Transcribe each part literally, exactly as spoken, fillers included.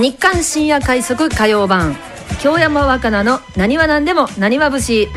日刊深夜快速火曜版、京山若菜のなにわなんでもなにわ節。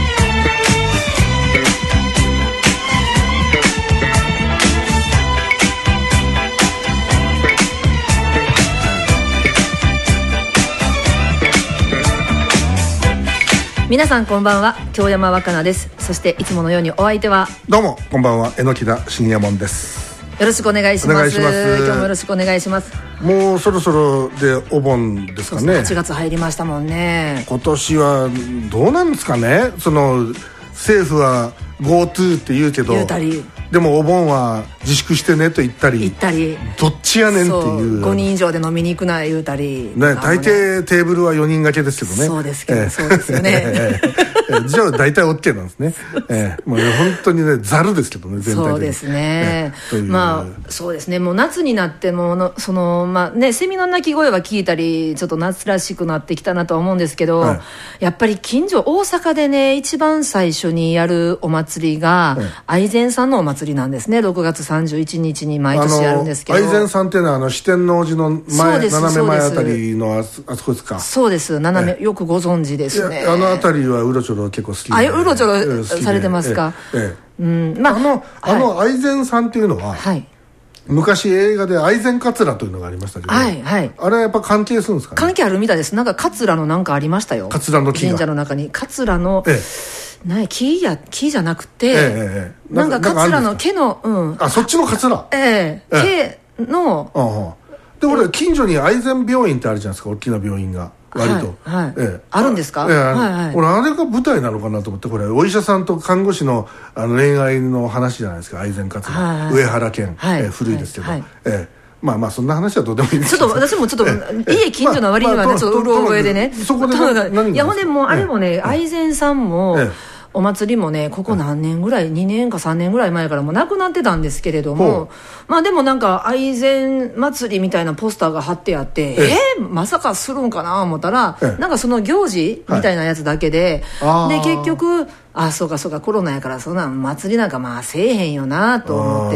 皆さんこんばんは、京山若菜です。そしていつものようにお相手は、 どうもこんばんは、榎田信也門です。 よろしくお願いします。 お願いします。 今日もよろしくお願いします。 もうそろそろでお盆ですかね。 そうそう、はちがつ入りましたもんね。 今年はどうなんですかね。その政府は GoTo って言うけど、 言うたり、 でもお盆は自粛してねと言ったり言ったり、 どっちやねんっていう。 ごにん以上で飲みに行くな言うたり、 ね、大抵テーブルはよにん掛けですけどね。 そうですけど、えー、そうですよね。 えー、じゃあ大体 OK なんですね。えー、もうね、本当にね、ざるですけどね、全体的に。そうですね。 えー、まあそうですね。もう夏になってものそのまあね、セミの鳴き声は聞いたり、ちょっと夏らしくなってきたなとは思うんですけど、はい、やっぱり近所大阪でね、一番最初にやるお祭りが、はい、愛禅さんのお祭りなんですね。ろくがつさんじゅういちにちに毎年やるんですけど、 愛禅さんっていうのはあの四天王寺の前、斜め前あたりの あ, あそこですか。 そうです。斜め、よくご存知ですね。 あのあたりはうろちょろ結構好きで、 あ、うろちょろされてますか。 ええ、うん、まあ、あの、あの愛禅さんっていうのは、はい、昔映画で愛禅桂というのがありましたけど、はいはい、あれはやっぱ関係するんですかね。 関係あるみたいです。なんか桂のなんかありましたよ。 桂の木が神社の中に桂の、ええ、な木や木じゃなくて、えええ、なんか桂の毛の、うん、 あ、そっちの桂、 ええええ、毛の、 ああ、で俺近所に愛禅病院ってあるじゃないですか、大きな病院が割と、 はいはい、ええ、あるんですか。 ええ、はいはい、俺あれが舞台なのかなと思って、これお医者さんと看護師の、あの恋愛の話じゃないですか、愛禅桂、はいはい、上原健、はい、ええ、古いですけど、はいはい、ええ、まあまあそんな話はどうでもいいんですけど、 ちょっと私もちょっと、家近所の割にはね、ちょっとうろ覚えでね、 そこで何、 いやほんでもうあれもね、愛禅さんも、ええ、お祭りもね、ここ何年ぐらい、にねんかさんねんぐらい前からもうなくなってたんですけれども、まあでもなんか愛禅祭りみたいなポスターが貼ってあって、ええー、まさかするんかな思ったら、なんかその行事みたいなやつだけで、はい、で結局、あ、そうかそうか、コロナやからそんな祭りなんかまあせえへんよなと思って、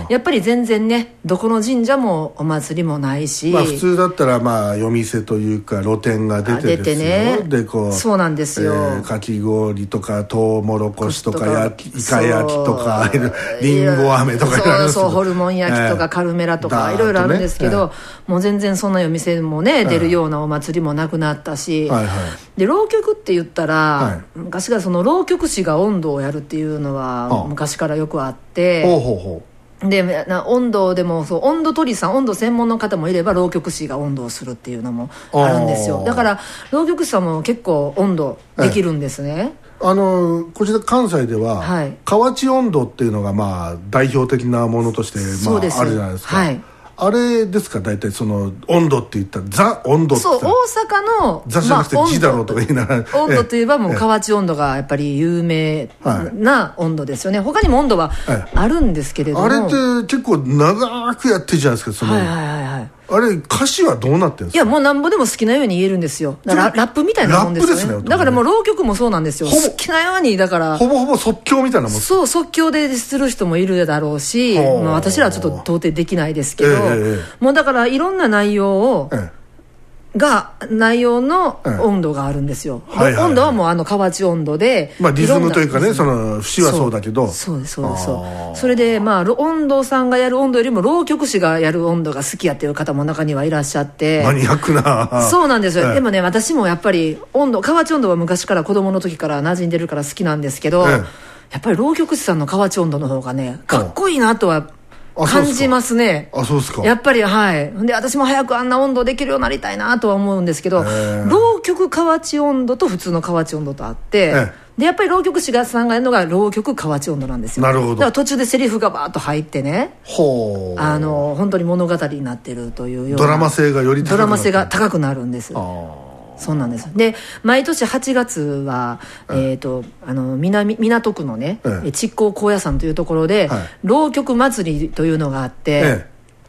やっぱり全然ね、どこの神社もお祭りもないし、 まあ普通だったらまあ夜店というか露店が出てですよ、 ね、 でこう、 そうなんですよ、えー、かき氷とかトウモロコシとか焼きイカ焼きとかりんご飴とか、 そうそう、ホルモン焼きとかカルメラとかいろいろあるんですけど、ね、もう全然そんな夜店もね、出るようなお祭りもなくなったし、はいはい、で浪曲って言ったら、はい、昔からその浪曲師が音頭をやるっていうのは昔からよくあって、ほうほうほう、でな音頭でもそう、音頭取りさん、音頭専門の方もいれば浪曲師が音頭をするっていうのもあるんですよ。だから浪曲師さんも結構音頭できるんですね。 あのこちら関西では、はい、河内音頭っていうのがまあ代表的なものとして、まあ、あるじゃないですか。はい、あれですか、大体その温度って言ったらザ温度って言ったら、 そう、大阪のザじゃなくて字だろうとか言いながら、 温度といえばもう河内温度がやっぱり有名な温度ですよね。他にも温度はあるんですけれども、 あれって結構長くやってるじゃないですか、その、はいはいはい、あれ歌詞はどうなってるんですか。 いやもうなんぼでも好きなように言えるんですよ。だからラップみたいなもんですよね。ラップですね。だからもう浪曲もそうなんですよ。好きなように、だからほぼほぼ即興みたいなもん。 そう、即興でする人もいるだろうし、まあ、私らはちょっと到底できないですけど、えー、もうだからいろんな内容を、えーが内容の温度があるんですよ、うん、はいはいはい、温度はもうあの河内温度で、 まあ、リズムというかね、その節はそうだけど、 そうですそうです、そうそれでまあ温度さんがやる温度よりも浪曲師がやる温度が好きやっていう方も中にはいらっしゃって、 マニアックな。 そうなんですよ、ええ、でもね、私もやっぱり温度、河内温度は昔から子供の時から馴染んでるから好きなんですけど、ええ、やっぱり浪曲師さんの河内温度の方がねかっこいいなとは感じますね。 あ、そうですか。 やっぱり、はい。で、私も早くあんな温度できるようになりたいなとは思うんですけど、浪曲河内温度と普通の河内温度とあって、でやっぱり浪曲師さんがやるのが浪曲河内温度なんですよ。 なるほど。だから途中でセリフがバーッと入ってね、ほう、あの本当に物語になってるというような、 ドラマ性がより高くなる、 ドラマ性が高くなるんです。あ、そうなんです。で毎年はちがつは、えー、とあの 南, 港区のね、ええ、築港高野山というところで、はい、浪曲祭りというのがあって、ええ、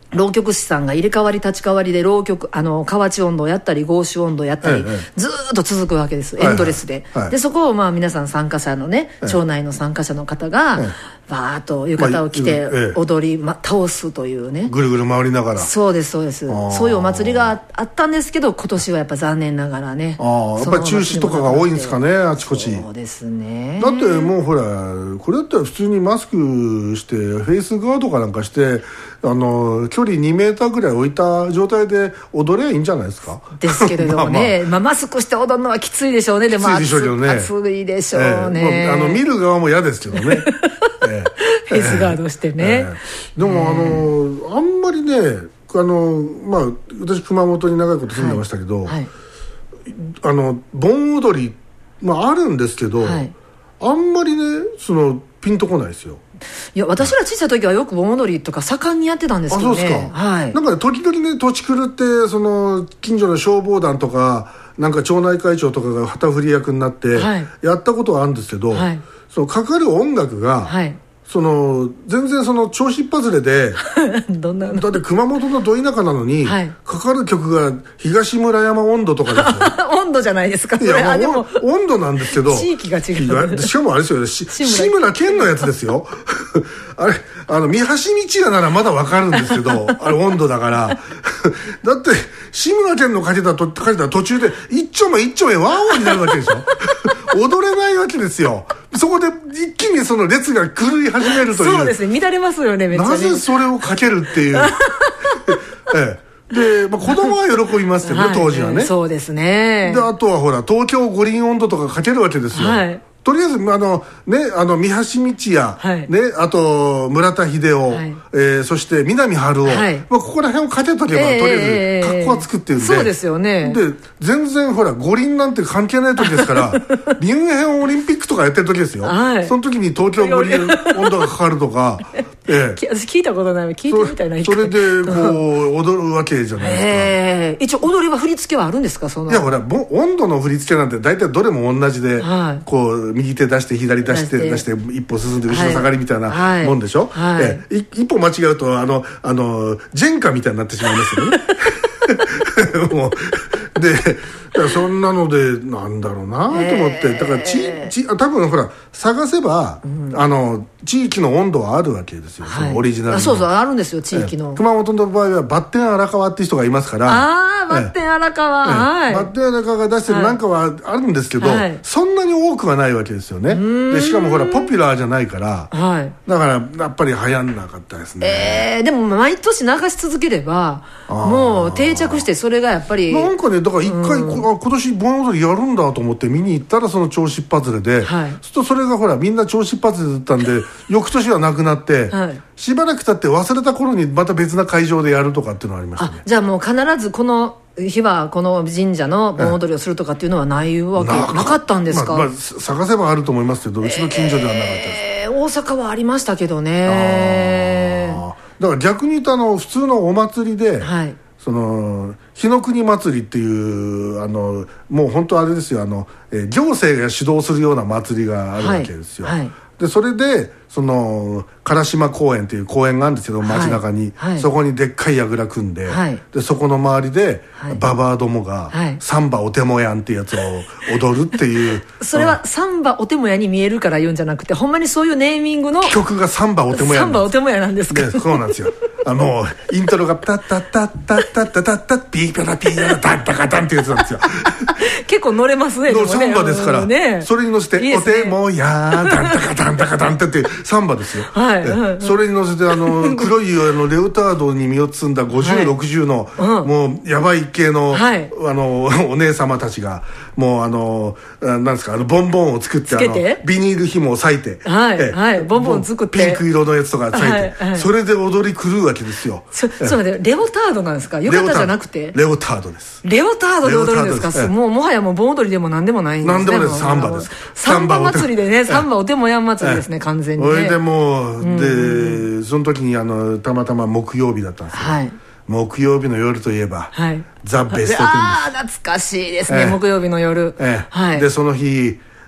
浪曲師さんが入れ替わり立ち替わりで浪曲あの河内音頭やったり郷州音頭やったり、ええ、ずーっと続くわけです、エンドレスで、はいはい、でそこをまあ皆さん参加者のね、ええ、町内の参加者の方が、ええ、バーッと浴衣を着て踊り、ま、倒すというね、 ぐるぐる回りながら。 そうですそうです。そういうお祭りがあったんですけど、今年はやっぱ残念ながらね、 あやっぱり中止とかが多いんですかね、あちこち。 そうですね。 だってもうほらこれだったら普通にマスクしてフェイスガードかなんかしてあの距離にメーターぐらい置いた状態で踊ればいいんじゃないですか。 ですけれどもねまあ、まあ、マスクして踊るのはきついでしょうね。でもきついでしょうけどね、 暑いでしょうね、 えー、あの見る側も嫌ですけどねえー、 フェイスガードしてね、えー、でもあのあんまりねあの、まあ、私熊本に長いこと住んでましたけど、はいはい、あの盆踊り、まあ、あるんですけど、はい、あんまりねそのピンとこないですよ。 いや私ら小さい時はよく盆踊りとか盛んにやってたんですけどね。 あそうですか、 はい、 なんかね時々ね土地狂ってその近所の消防団とかなんか町内会長とかが旗振り役になってやったことはあるんですけど、はい、そのかかる音楽が、はい、その全然その調子っ外れでどんなのだって熊本のど田舎なのに、はい、かかる曲が東村山音頭とかですよ温度じゃないですかそれ。 いや、 あでも温度なんですけど地域が違う。 しかもあれですよね志村けんのやつですよあれあの三橋道屋ならまだわかるんですけどあれ温度だからだって志村けんのかけたとかけた途中で一丁目一丁目ワンワンになるわけでしょ踊れないわけですよ。そこで一気にその列が狂い始めるという。 そうですね、乱れますよねめっちゃね。 なぜそれをかけるっていうええで、まあ、子供は喜びますけどね、はい、当時はね。 そうですね。 であとはほら東京五輪音頭とかかけるわけですよ、はい、とりあえずあの、ね、あの三橋道也、はいね、あと村田秀夫、はいえー、そして南春夫、はいまあ、ここら辺をかけとけば、えー、とりあえず格好はつくっていうんで、 そうですよね。 で全然ほら五輪なんて関係ない時ですからミュンヘンオリンピックとかやってる時ですよ、はい、その時に東京五輪音頭がかかるとかええ、 私聞いたことない聞いてみたいな。 それでこう踊るわけじゃないですか、えー、一応踊りは振り付けはあるんですか。そのいやほら温度の振り付けなんて大体どれも同じで、はい、こう右手出して左出して出して一歩進んで後ろ下がりみたいなもんでしょ、はいはいええ、一歩間違うとあのあのジェンカみたいになってしまいますよねもうでそんなのでなんだろうなと思って、えー、だからちち多分ほら探せば、うん、あの地域の温度はあるわけですよ、はい、そのオリジナルの。 あそうそうあるんですよ地域の、 えー、熊本の場合はバッテン荒川っていう人がいますから。 ああバッテン荒川、えーはい、 バッテン荒川が出してるなんかはあるんですけど、はい、そんなに多くはないわけですよね。でしかもほらポピュラーじゃないから、はい、だからやっぱり流行んなかったですね。 えー、でも毎年流し続ければもう定着してそれがやっぱりなんかねだから一回、うん、あ今年盆踊りやるんだと思って見に行ったらその調子っ外れで、はい、そうするとそれがほらみんな調子っ外れだったんで翌年はなくなって、はい、しばらく経って忘れた頃にまた別な会場でやるとかっていうのがありましたね。 あじゃあもう必ずこの日はこの神社の盆踊りをするとかっていうのはないわけ、ええ、なかったんですか。 まあまあ、探せばあると思いますけどうちの近所ではなかったです、 えー、大阪はありましたけどね。 あだから逆に言うとあの普通のお祭りで、はいその日の国祭りっていうあのもう本当あれですよあの、えー、行政が主導するような祭りがあるわけですよ、はいはい、でそれでその唐島公園っていう公園があるんですけど街中に、はいはい、そこにでっかい櫓組んで、はい、でそこの周りで、はい、ババアどもが、はい、サンバおてもやんっていうやつを踊るっていうそれはサンバおてもやに見えるから言うんじゃなくてほんまにそういうネーミングの曲がサンバおてもやサンバおてもやなんですか。 でそうなんですよあのイントロがタッタッタッタッタッタッタッタッピーパラピーラタッタカタンっていうやつなんですよ結構乗れますね。 サンバですから、ね、それに乗せていい、ね、おてもやータンタカタンタカタンってってサンバですよはい、はい、それに乗せてあの黒いあのレオタードに身を包んだごじゅう、ろくじゅうの、はい、もうやばい系の、はい、あのお姉様たちがもうあのなんですかあのボンボンを作ってあのビニール紐を裂いてはいはいボンボン作ってピンク色のやつとか裂いて、はいはい、それで踊り狂うわけですよ。 そそうでレオタードなんですか浴衣じゃなくてレオタードです。 レオタードで踊るんですか。すもうもはやもう盆踊りでも何でもないんですね。 何でもないですサンバです。 サンバ祭りでねサンバおてもやん祭りですね完全にね。 それでもうでその時にあのたまたま木曜日だったんですよ、はい、木曜日の夜といえば、はい、ザ・ベストテンです。 ああ懐かしいですね、ええ、木曜日の夜、 ええはい、でその日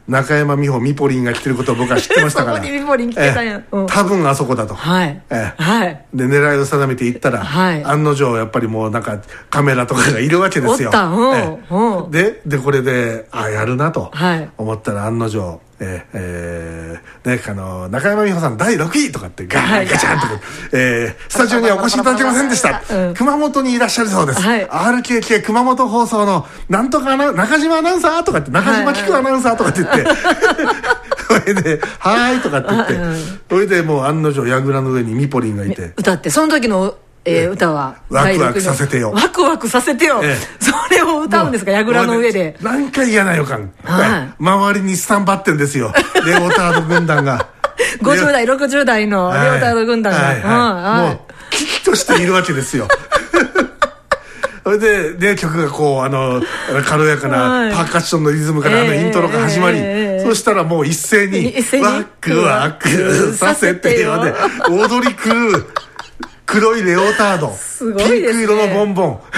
中山美穂ミポリンが来てることを僕は知ってましたからそこにミポリン来てたんや、 うん、多分あそこだと、 はいええはい、 で狙いを定めていったら、はい、案の定やっぱりもうなんかカメラとかがいるわけですよ。 おった、うんええうん、ででこれであやるなと思ったら、案の定えーえーね、あの中山美穂さんだいろくいとかってガーンガチャンと、えー、スタジオにはお越しいただけませんでした、うん、熊本にいらっしゃるそうです、はい、アールケーケー 熊本放送のなんとかな中島アナウンサーとかって中島紀子アナウンサーとかって言って、それで「はーい」とかって言ってそれでもう案の定櫓の上にミポリンがいて歌って、その時のえー、歌はワクワクさせてよ、 ワクワクさせてよ、ええ、それを歌うんですか、櫓の上で。 何回嫌な予感、はい、周りにスタンバってんですよレオタード軍団がごじゅう代ろくじゅう代のレオタード軍団が、はいはいはい、もうキキとしているわけですよそれで、ね、曲がこうあの軽やかなパーカッションのリズムから、はい、あのイントロが始まり、えー、そしたらもう一斉にワクワクさせてよで踊り狂う黒いレオタード、すごいですね、ピンク色のボンボン、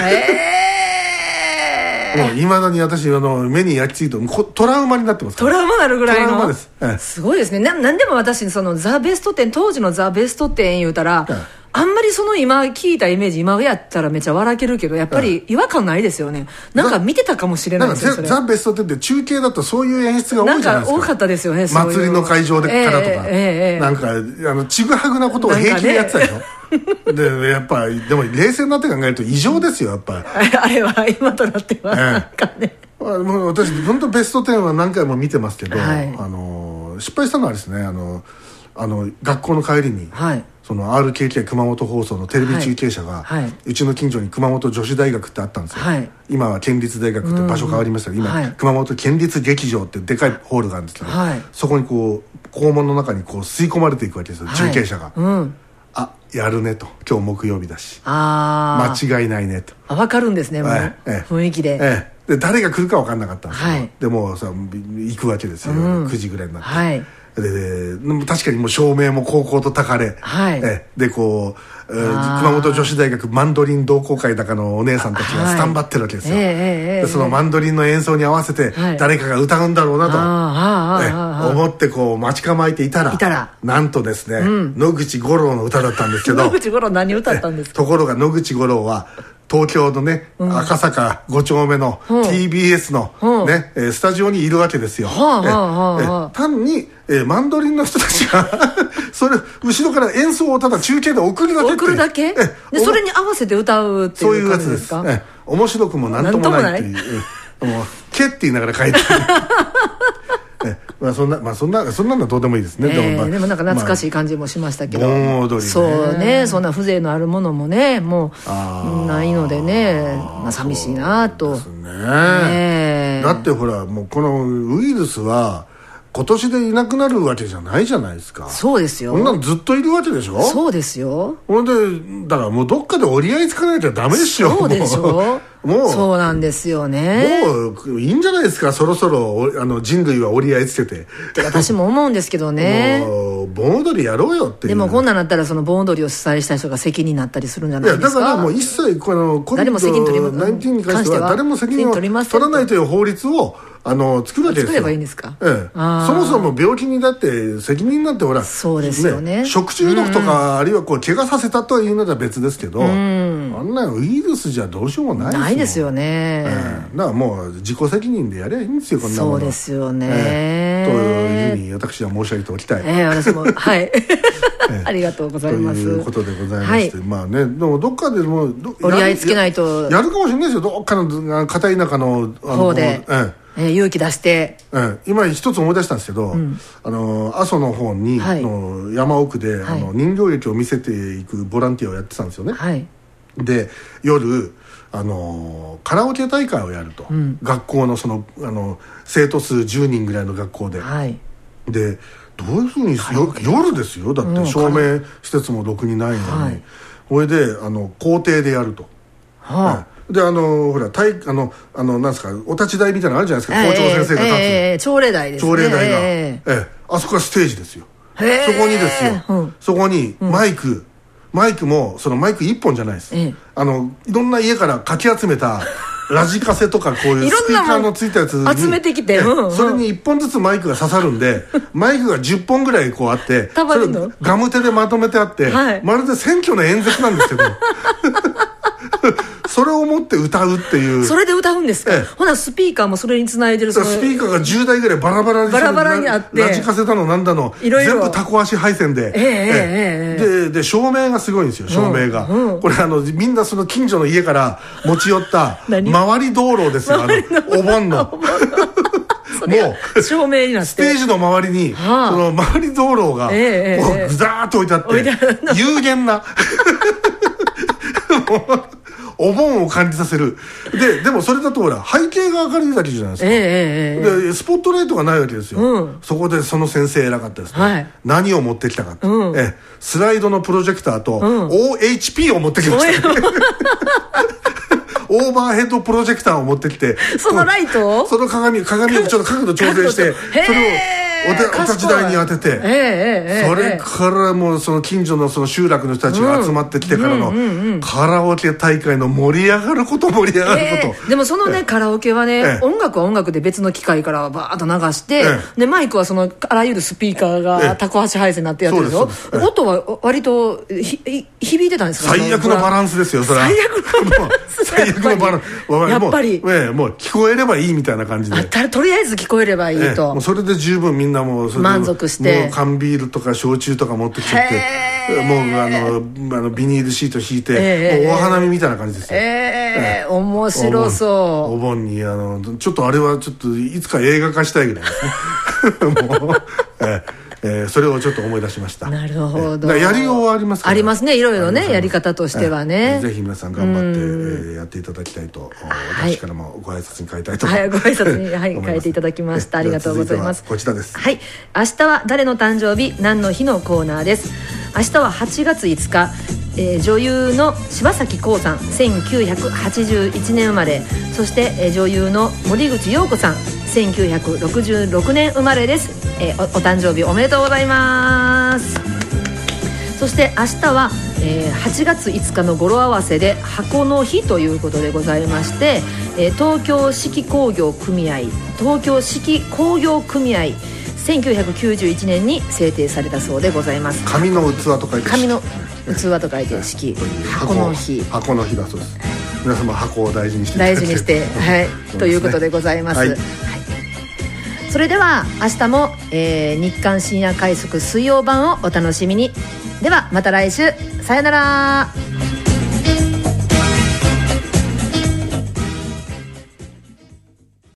えー、もういまだに私あの目に焼き付いてトラウマになってますから。 トラウマなるぐらいのトラウマです、ええ、 すごいですね。ななんでも私そのザ・ベストテン、当時のザ・ベストテン言うたら、ええ、あんまりその今聞いたイメージ、今やったらめっちゃ笑けるけど、やっぱり違和感ないですよね。なんか見てたかもしれないですよ。 ザ・ベストテンって中継だとそういう演出が多いじゃないですか。 なんか多かったですよね。 祭りの会場でからとか、えーえー、なんかあのちぐはぐなことを平気でやってたでしょ。でやっぱりでも冷静になって考えると異常ですよ、やっぱりあれは今となっては、えー、なんかね、 もう私本当ベストテンは何回も見てますけど、はい、あの失敗したのはですね、あのあの学校の帰りに、はい、その アールケーケー 熊本放送のテレビ中継車が、はいはい、うちの近所に熊本女子大学ってあったんですよ、はい、今は県立大学って場所変わりましたけど、今、はい、熊本県立劇場ってでかいホールがあるんですけど、はい、そこにこう校門の中にこう吸い込まれていくわけですよ、はい、中継車が、うん、あやるねと、今日木曜日だし、あ間違いないねと、 あ分かるんですね、もう、ええ、雰囲気で、ええ、で誰が来るか分かんなかったんですけど、はい、でもさ行くわけですよ、うん、くじぐらいになって、はい、でで確かにもう照明も高校とたかれ、はい、えでこう、えー、熊本女子大学マンドリン同好会だかのお姉さんたちがスタンバってるわけですよ、はい、でそのマンドリンの演奏に合わせて誰かが歌うんだろうなと、はい、思ってこう待ち構えていたら、いたらなんとですね、うん、野口五郎の歌だったんですけど野口五郎何歌ったんですか。 ところが野口五郎は東京のね、うん、赤坂ご丁目の ティービーエス の、うんね、スタジオにいるわけですよ、はあはあはあ、単にえマンドリンの人たちがそれ後ろから演奏をただ中継で送るだけって送るだけえでそれに合わせて歌うっていう感じですか。そういうやつです。え面白くもなんともないっていう、もうケって言いながら書いてえまあそんなまあそんなそんなのはどうでもいいですね、 えーでも、まあ、 でもなんか懐かしい感じもしましたけど、 盆踊りね、 そうね、そんな風情のあるものもねもうないのでね、まあ、寂しいなと。そうですね、 ねだってほらもうこのウイルスは今年でいなくなるわけじゃないじゃないですか。 そうですよ。 こんなのずっといるわけでしょ。 そうですよ。 ほんでだからもうどっかで折り合いつかないとダメでしょ。 そうでしょもうそうなんですよね。 もういいんじゃないですか、そろそろあの人類は折り合いつけてって私も思うんですけどねもう盆踊りやろうよっていう。 でもこんなんなったらその盆踊りを主催した人が責任になったりするんじゃないですか。 いやだからもう一切このコビッドじゅうきゅう に関しては誰も責任を取らないという法律をあの作るわけですよ。 作ればいいんですか。 ええ、そもそも病気にだって責任なんてほらそうですよ ね, ね食中毒とか、うん、あるいはこう怪我させたとはいうのは別ですけど、うん、あんなウイルスじゃどうしようもないですよ。 ないですよね、 ええ、だからもう自己責任でやればいいんですよ、こんなもの。 そうですよね、 ええ、というふうに私は申し上げておきたい。 ええ、私もはい、ええ、ありがとうございます。 ということでございまして、はい、まあねでもどっかでも折り合いつけないと や, やるかもしれないですよ、どっかの片田舎の方で、えええー、勇気出して、 えー、今一つ思い出したんですけど、うん、あの阿蘇の方に、はい、の山奥で、はい、あの人形劇を見せていくボランティアをやってたんですよね、はい、で夜あのカラオケ大会をやると、うん、学校のそのあの生徒数じゅうにんぐらいの学校で、はい、でどういうふうに夜ですよ、だって照明施設もろくにないのに、はい、それであの校庭でやると、はあ、はいであのほら体あのあのなんですかお立ち台みたいなのあるじゃないですか、校長先生が立つ、 えー、朝礼台ですね。 朝礼台が、えーえー、あそこがステージですよ。そこにですよ、うん、そこにマイク、うん、マイクもそのマイクいっぽんじゃないです、えー、あのいろんな家からかき集めたラジカセとかこういうスピーカーのついたやつに集めてきて、うんうん、 それにいっぽんずつマイクが刺さるんでマイクがじゅっぽんぐらいこうあってそれガム手でまとめてあって、はい、まるで選挙の演説なんですけどそれを持って歌うっていう。 それで歌うんですか。ほなスピーカーもそれにつないでる。 スピーカーがじゅうだいぐらいバラバラにバラバラにあって、 ラジカセだのなんだのいろいろ全部タコ足配線で、 えーえーえー、 でで照明がすごいんですよ。照明が、うんうん、これあのみんなその近所の家から持ち寄った周り道路ですよ。あのお盆のもう照明になってステージの周りに、はあ、その周り道路が、えー、もうぐざーっと置いてあって、えー、有限なお盆を感じさせる。ででもそれだとほら背景が明るいだけじゃないですか、えーえー、でスポットライトがないわけですよ、うん、そこでその先生偉かったですね、はい、何を持ってきたかって、うん、えスライドのプロジェクターと、うん、オーエイチピー を持ってきましたねオーバーヘッドプロジェクターを持ってきて、 そのライトをその鏡鏡をちょっと角度調整してそれをお立ち台に当てて、えーえー、それからもうその近所のその集落の人たちが集まってきてからのカラオケ大会の盛り上がること盛り上がること、 えー、でもそのね、えー、カラオケはね、えー、音楽は音楽で別の機械からバーッと流して、えー、でマイクはそのあらゆるスピーカーがタコ足配線になってやってるでしょ、えー、音は割とひ響いてたんですか。 最悪のバランスですよそれは。 最悪のバランス最悪のバランスやっぱりもう、えー、もう聞こえればいいみたいな感じで、 あとりあえず聞こえればいいと、えー、 もうそれで十分みんなもうそれで満足してもう缶ビールとか焼酎とか持ってきちゃってもうあのあのビニールシート引いて、えー、もうお花見みたいな感じですよ。 えーえー、面白そう。 お盆にあのちょっとあれはちょっといつか映画化したいぐらいですねもう、えーえー、それをちょっと思い出しました。 なるほど。 やりようはありますから、 ありますね、いろいろねやり方としてはね、 えー、ぜひ皆さん頑張って、えー、やっていただきたいと、はい、私からもご挨拶に変えたいと思います。 はい、ご挨拶に、はい、変えていただきました。ありがとうございます。 こちらです。 はい、明日は誰の誕生日何の日のコーナーです。明日ははちがついつか、えー、女優の柴咲コウさんせんきゅうひゃくはちじゅういちねん生まれ、そして、えー、女優の森口瑤子さんせんきゅうひゃくろくじゅうろくねん生まれです。えー、お, お誕生日おめでとうございます。そして明日は、えー、はちがついつかの語呂合わせで箱の日ということでございまして、えー、東京四季工業組合東京四季工業組合せんきゅうひゃくきゅうじゅういちねんに制定されたそうでございます。 紙の器と書いて紙の器と書いて四季箱の日箱の日だそうです。皆様箱を大事にして大事にして、はい、ということでございます、はいはい、それでは明日も、えー、日刊深夜快速水曜版をお楽しみに。ではまた来週、さよなら。